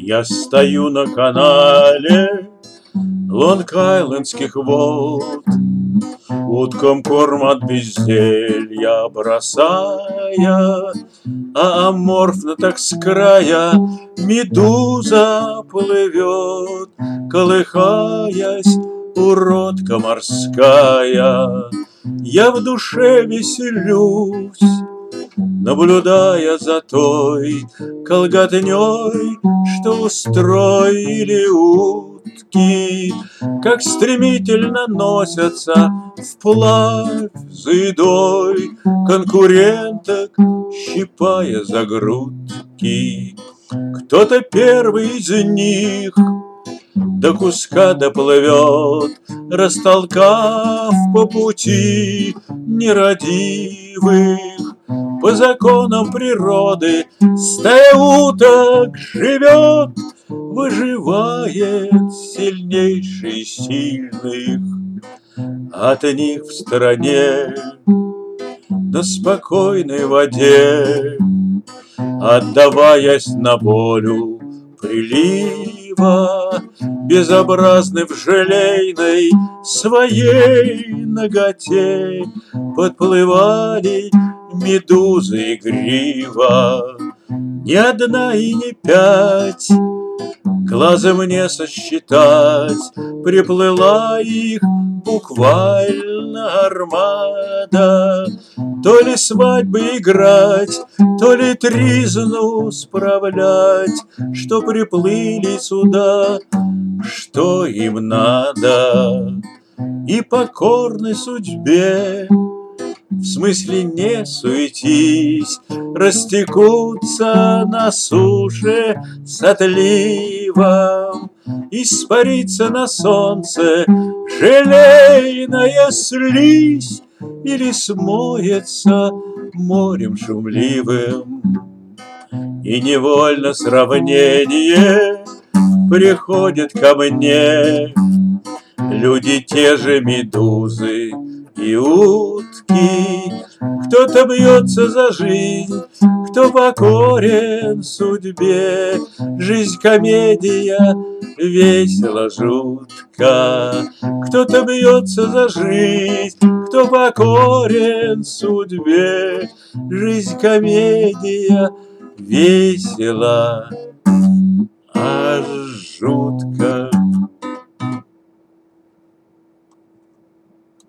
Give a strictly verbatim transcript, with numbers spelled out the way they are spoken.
Я стою на канале Лонг-Айлендских вод, уткам корм от безделья бросая, а аморфно так с края медуза плывет, колыхаясь, уродка морская. Я в душе веселюсь, наблюдая за той колготней, что устроили утки, как стремительно носятся вплавь за едой конкуренток, щипая за грудки. Кто-то первый из них до куска доплывет, растолкав по пути нерадивых. По законам природы стая уток живет, выживает сильнейший из сильных. От них в стороне, на спокойной воде, отдаваясь на волю прилива, безобразны в желейной своей наготе, подплывали медузы игриво. Ни одна и не пять, глазом не сосчитать, приплыла их буквально армада. То ли свадьбы играть, то ли тризну справлять, что приплыли сюда, что им надо. И покорны судьбе, в смысле не суетись, растекутся на суше с отливом, испарится на солнце желейная слизь или смоется морем шумливым. И невольно сравнение приходит ко мне. Люди те же медузы и утки, кто-то бьется за жизнь, кто покорен судьбе. Жизнь комедия, весело, жутко. Кто-то бьется за жизнь, кто покорен судьбе. Жизнь комедия, весело, аж жутко.